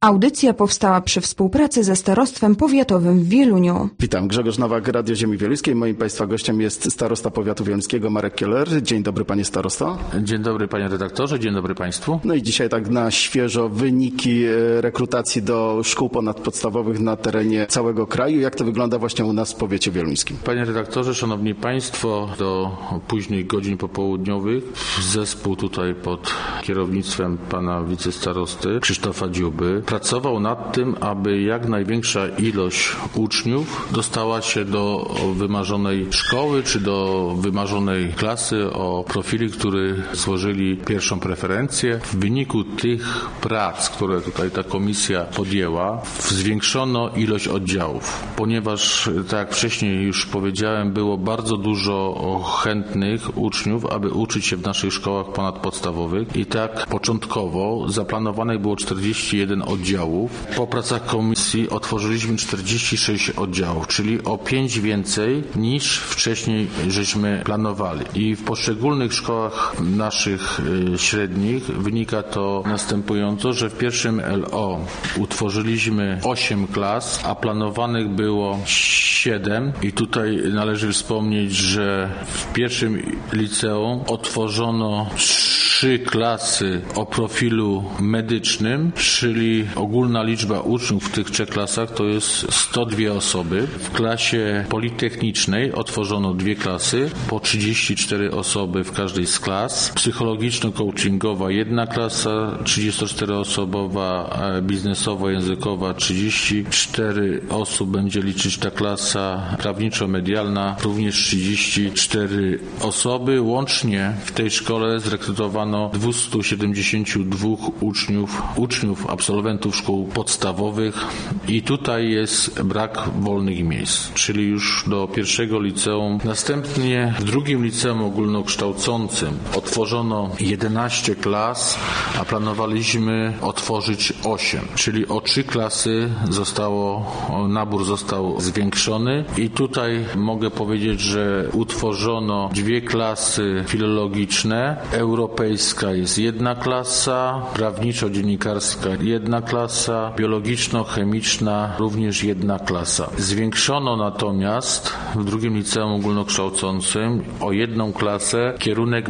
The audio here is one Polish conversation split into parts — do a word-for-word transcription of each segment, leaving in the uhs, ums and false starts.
Audycja powstała przy współpracy ze Starostwem Powiatowym w Wieluniu. Witam, Grzegorz Nowak, Radio Ziemi Wieluńskiej. Moim Państwa gościem jest starosta powiatu wieluńskiego Marek Kieler. Dzień dobry, panie starosto. Dzień dobry, panie redaktorze, dzień dobry państwu. No i dzisiaj tak na świeżo wyniki rekrutacji do szkół ponadpodstawowych na terenie całego kraju. Jak to wygląda właśnie u nas w powiecie wieluńskim? Panie redaktorze, szanowni państwo, do późnych godzin popołudniowych zespół tutaj pod kierownictwem pana wicestarosty Krzysztofa Dziuby pracował nad tym, aby jak największa ilość uczniów dostała się do wymarzonej szkoły czy do wymarzonej klasy o profilu, który złożyli pierwszą preferencję. W wyniku tych prac, które tutaj ta komisja podjęła, zwiększono ilość oddziałów, ponieważ, tak jak wcześniej już powiedziałem, było bardzo dużo chętnych uczniów, aby uczyć się w naszych szkołach ponadpodstawowych i tak początkowo zaplanowanych było czterdzieści jeden oddziałów. Po pracach komisji otworzyliśmy czterdzieści sześć oddziałów, czyli o pięć więcej niż wcześniej żeśmy planowali. I w poszczególnych szkołach naszych średnich wynika to następująco, że w pierwszym L O utworzyliśmy osiem klas, a planowanych było siedem. I tutaj należy wspomnieć, że w pierwszym liceum otworzono trzy klasy o profilu medycznym, czyli ogólna liczba uczniów w tych trzech klasach to jest sto dwie osoby. W klasie politechnicznej otworzono dwie klasy, po trzydzieści cztery osoby w każdej z klas. Psychologiczno-coachingowa jedna klasa, trzydziestoczteroosobowa, biznesowo-językowa trzydzieści cztery osób będzie liczyć ta klasa, prawniczo-medialna również trzydzieści cztery osoby. Łącznie w tej szkole zrekrutowano dwieście siedemdziesiąt dwa uczniów, uczniów, absolwentów szkół podstawowych i tutaj jest brak wolnych miejsc, czyli już do pierwszego liceum. Następnie w drugim liceum ogólnokształcącym otworzono jedenaście klas, a planowaliśmy otworzyć osiem, czyli o trzy klasy zostało, nabór został zwiększony i tutaj mogę powiedzieć, że utworzono dwie klasy filologiczne, europejskie jest jedna klasa, prawniczo-dziennikarska jedna klasa, biologiczno-chemiczna również jedna klasa. Zwiększono natomiast w drugim liceum ogólnokształcącym o jedną klasę kierunek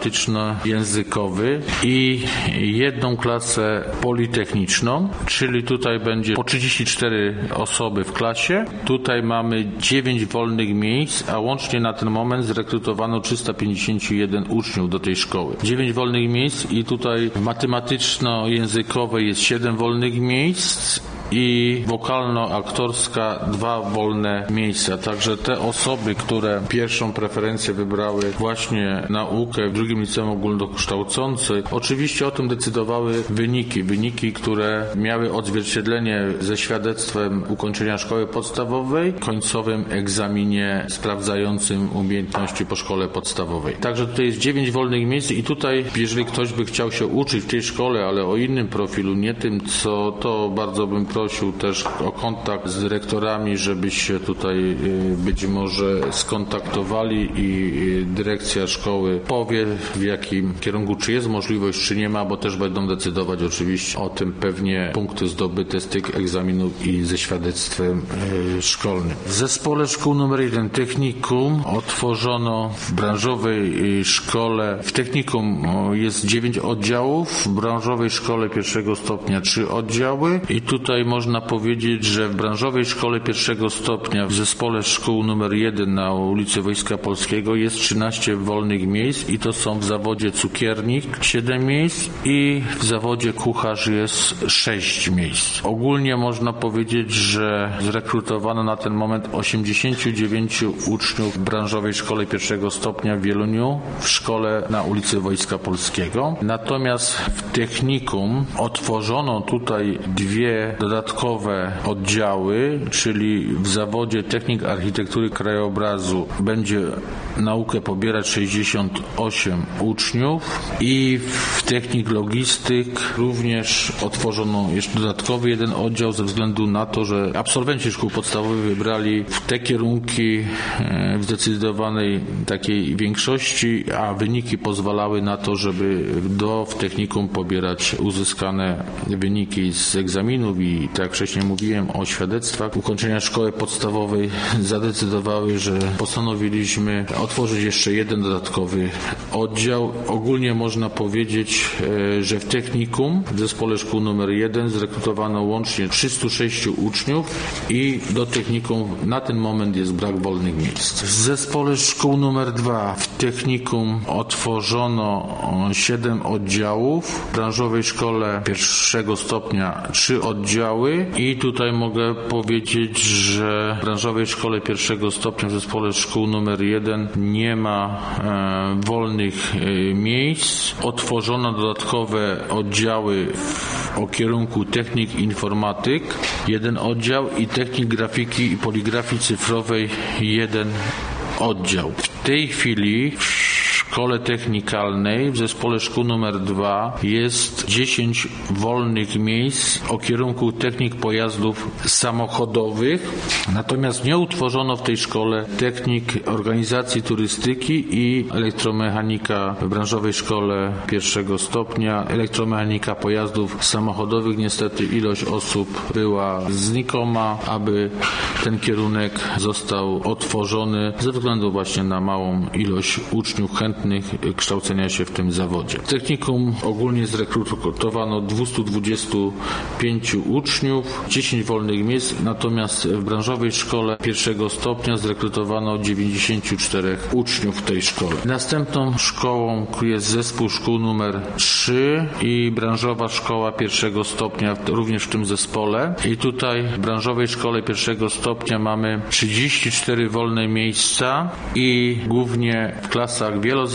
matematyczno-językowy i jedną klasę politechniczną, czyli tutaj będzie po trzydzieści cztery osoby w klasie. Tutaj mamy dziewięć wolnych miejsc, a łącznie na ten moment zrekrutowano trzysta pięćdziesiąt jeden uczniów do tej szkoły. dziewięć wolnych miejsc i tutaj matematyczno-językowe jest siedem wolnych miejsc i wokalno-aktorska dwa wolne miejsca. Także te osoby, które pierwszą preferencję wybrały właśnie naukę w drugim liceum ogólnokształcącym, oczywiście o tym decydowały wyniki. Wyniki, które miały odzwierciedlenie ze świadectwem ukończenia szkoły podstawowej, końcowym egzaminie sprawdzającym umiejętności po szkole podstawowej. Także tutaj jest dziewięć wolnych miejsc i tutaj, jeżeli ktoś by chciał się uczyć w tej szkole, ale o innym profilu, nie tym, co to bardzo bym prosił też o kontakt z dyrektorami, żeby się tutaj być może skontaktowali i dyrekcja szkoły powie, w jakim kierunku, czy jest możliwość, czy nie ma, bo też będą decydować oczywiście o tym pewnie punkty zdobyte z tych egzaminów i ze świadectwem szkolnym. W zespole szkół numer jeden technikum otworzono w branżowej szkole, w technikum jest dziewięć oddziałów, w branżowej szkole pierwszego stopnia trzy oddziały i tutaj można powiedzieć, że w branżowej szkole pierwszego stopnia w zespole szkół numer jeden na ulicy Wojska Polskiego jest trzynaście wolnych miejsc i to są w zawodzie cukiernik siedem miejsc i w zawodzie kucharz jest sześć miejsc. Ogólnie można powiedzieć, że zrekrutowano na ten moment osiemdziesięciu dziewięciu uczniów w branżowej szkole pierwszego stopnia w Wieluniu w szkole na ulicy Wojska Polskiego. Natomiast w technikum otworzono tutaj dwie dodatkowe dodatkowe oddziały, czyli w zawodzie technik architektury krajobrazu będzie naukę pobierać sześćdziesiąt osiem uczniów i w technik logistyk również otworzono jeszcze dodatkowy jeden oddział ze względu na to, że absolwenci szkół podstawowych wybrali te kierunki w zdecydowanej takiej większości, a wyniki pozwalały na to, żeby do w technikum pobierać uzyskane wyniki z egzaminów i tak jak wcześniej mówiłem o świadectwach ukończenia szkoły podstawowej zadecydowały, że postanowiliśmy otworzyć jeszcze jeden dodatkowy oddział. Ogólnie można powiedzieć, że w technikum w zespole szkół numer jeden zrekrutowano łącznie trzysta sześć uczniów i do technikum na ten moment jest brak wolnych miejsc. W zespole szkół numer dwa w technikum otworzono siedem oddziałów, w branżowej szkole pierwszego stopnia trzy oddziały i tutaj mogę powiedzieć, że w branżowej szkole pierwszego stopnia w zespole szkół numer jeden nie ma e, wolnych e, miejsc. Otworzono dodatkowe oddziały o kierunku technik informatyk, jeden oddział i technik grafiki i poligrafii cyfrowej, jeden oddział. W tej chwili w szkole technikalnej w zespole szkół numer dwa jest dziesięć wolnych miejsc o kierunku technik pojazdów samochodowych, natomiast nie utworzono w tej szkole technik organizacji turystyki i elektromechanika w branżowej szkole pierwszego stopnia. Elektromechanika pojazdów samochodowych, niestety ilość osób była znikoma, aby ten kierunek został otworzony ze względu właśnie na małą ilość uczniów chętnych kształcenia się w tym zawodzie. W technikum ogólnie zrekrutowano dwieście dwadzieścia pięć uczniów, dziesięć wolnych miejsc, natomiast w branżowej szkole pierwszego stopnia zrekrutowano dziewięćdziesiąt cztery uczniów w tej szkole. Następną szkołą jest zespół szkół numer trzy i branżowa szkoła pierwszego stopnia również w tym zespole. I tutaj w branżowej szkole pierwszego stopnia mamy trzydzieści cztery wolne miejsca i głównie w klasach wielozawodowych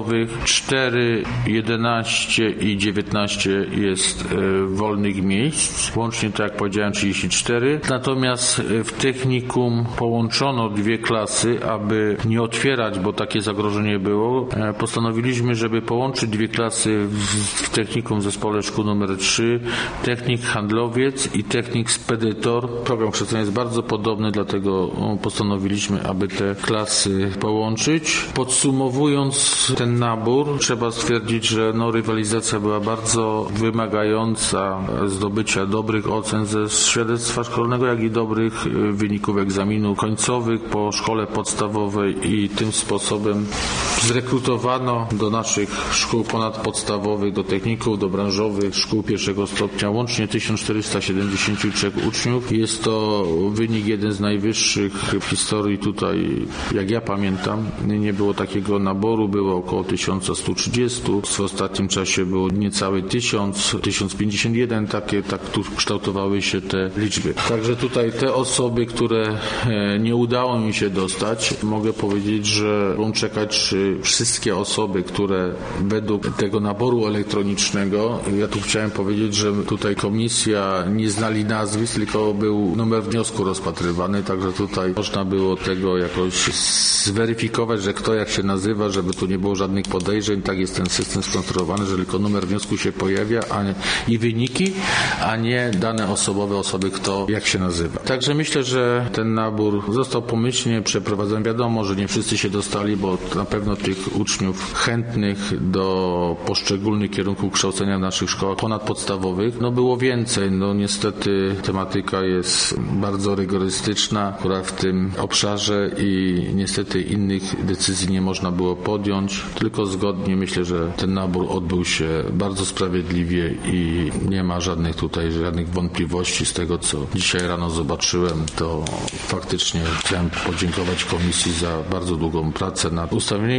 cztery, jedenaście i dziewiętnaście jest e, wolnych miejsc. Łącznie, tak jak powiedziałem, trzydzieści cztery. Natomiast w technikum połączono dwie klasy, aby nie otwierać, bo takie zagrożenie było. E, postanowiliśmy, żeby połączyć dwie klasy w, w technikum w zespole szkół numer trzy. Technik handlowiec i technik spedytor. Program kształcenia jest bardzo podobny, dlatego postanowiliśmy, aby te klasy połączyć. Podsumowując ten nabór, trzeba stwierdzić, że no, rywalizacja była bardzo wymagająca zdobycia dobrych ocen ze świadectwa szkolnego, jak i dobrych wyników egzaminów końcowych po szkole podstawowej i tym sposobem zrekrutowano do naszych szkół ponadpodstawowych, do techników, do branżowych szkół pierwszego stopnia łącznie tysiąc czterysta siedemdziesiąt trzy uczniów. Jest to wynik jeden z najwyższych w historii tutaj, jak ja pamiętam. Nie było takiego naboru, było około tysiąc sto trzydzieści. W ostatnim czasie było niecały tysiąc, tysiąc pięćdziesiąt jeden, takie, tak tu kształtowały się te liczby. Także tutaj te osoby, które nie udało mi się dostać, mogę powiedzieć, że będą czekać, czy wszystkie osoby, które według tego naboru elektronicznego, ja tu chciałem powiedzieć, że tutaj komisja nie znali nazwisk, tylko był numer wniosku rozpatrywany, także tutaj można było tego jakoś zweryfikować, że kto jak się nazywa, żeby tu nie było żadnych podejrzeń. Tak jest ten system skonstruowany, że tylko numer wniosku się pojawia a nie, i wyniki, a nie dane osobowe osoby, kto jak się nazywa. Także myślę, że ten nabór został pomyślnie przeprowadzony. Wiadomo, że nie wszyscy się dostali, bo na pewno tych uczniów chętnych do poszczególnych kierunków kształcenia w naszych szkołach ponadpodstawowych no było więcej. No niestety tematyka jest bardzo rygorystyczna akurat w tym obszarze i niestety innych decyzji nie można było podjąć, tylko zgodnie. Myślę, że ten nabór odbył się bardzo sprawiedliwie i nie ma żadnych tutaj żadnych wątpliwości. Z tego, co dzisiaj rano zobaczyłem, to faktycznie chciałem podziękować komisji za bardzo długą pracę nad ustawieniem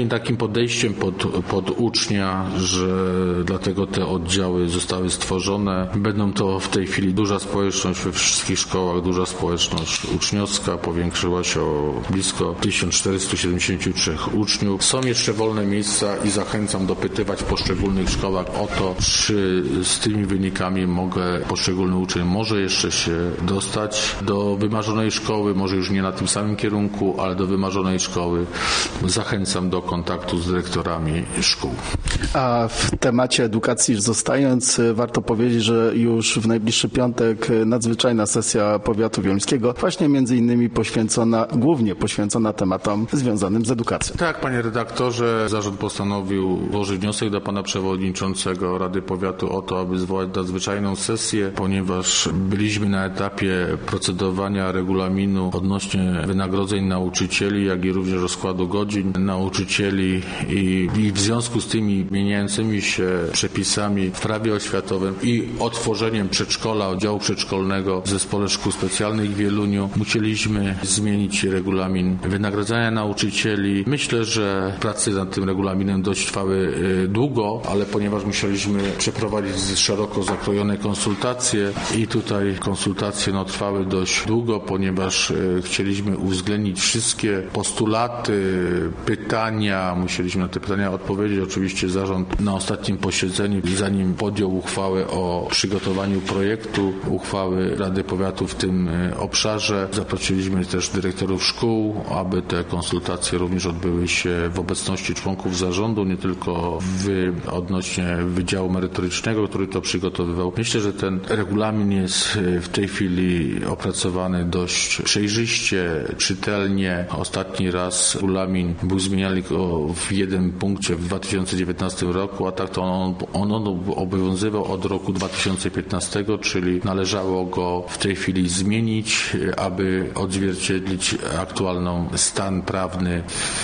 takim podejściem pod, pod ucznia, że dlatego te oddziały zostały stworzone. Będą to w tej chwili duża społeczność we wszystkich szkołach, duża społeczność uczniowska, powiększyła się o blisko tysiąc czterysta siedemdziesiąt trzy uczniów. Są jeszcze wolne miejsca i zachęcam dopytywać w poszczególnych szkołach o to, czy z tymi wynikami mogę, poszczególny uczeń może jeszcze się dostać do wymarzonej szkoły, może już nie na tym samym kierunku, ale do wymarzonej szkoły. Zachęcam do kontaktu z dyrektorami szkół. A w temacie edukacji zostając, warto powiedzieć, że już w najbliższy piątek nadzwyczajna sesja powiatu wieluńskiego, właśnie między innymi poświęcona, głównie poświęcona tematom związanym z edukacją. Tak, panie redaktorze, zarząd postanowił złożyć wniosek do pana przewodniczącego Rady Powiatu o to, aby zwołać nadzwyczajną sesję, ponieważ byliśmy na etapie procedowania regulaminu odnośnie wynagrodzeń nauczycieli, jak i również rozkładu godzin nauczycieli i, i w związku z tymi zmieniającymi się przepisami w prawie oświatowym i otworzeniem przedszkola, oddziału przedszkolnego w Zespole Szkół Specjalnych w Wieluniu musieliśmy zmienić regulamin wynagradzania nauczycieli. Myślę, że prace nad tym regulaminem dość trwały długo, ale ponieważ musieliśmy przeprowadzić szeroko zakrojone konsultacje i tutaj konsultacje no, trwały dość długo, ponieważ chcieliśmy uwzględnić wszystkie postulaty, pytania, musieliśmy na te pytania odpowiedzieć. Oczywiście zarząd na ostatnim posiedzeniu, zanim podjął uchwałę o przygotowaniu projektu uchwały Rady Powiatu w tym obszarze, zaprosiliśmy też dyrektorów szkół, aby te konsultacje również odbyły się w obecności członków zarządu, nie tylko w, odnośnie Wydziału Merytorycznego, który to przygotowywał. Myślę, że ten regulamin jest w tej chwili opracowany dość przejrzyście, czytelnie. Ostatni raz regulamin był zmieniany w jednym punkcie w dwa tysiące dziewiętnastym roku, a tak to on, on, on obowiązywał od roku dwa tysiące piętnastego, czyli należało go w tej chwili zmienić, aby odzwierciedlić aktualny stan prawny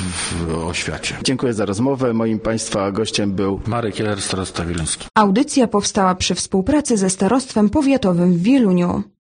w oświacie. Dziękuję za rozmowę. Moim Państwa gościem był Marek Jeler, starosta wieluński. Audycja powstała przy współpracy ze Starostwem Powiatowym w Wieluniu.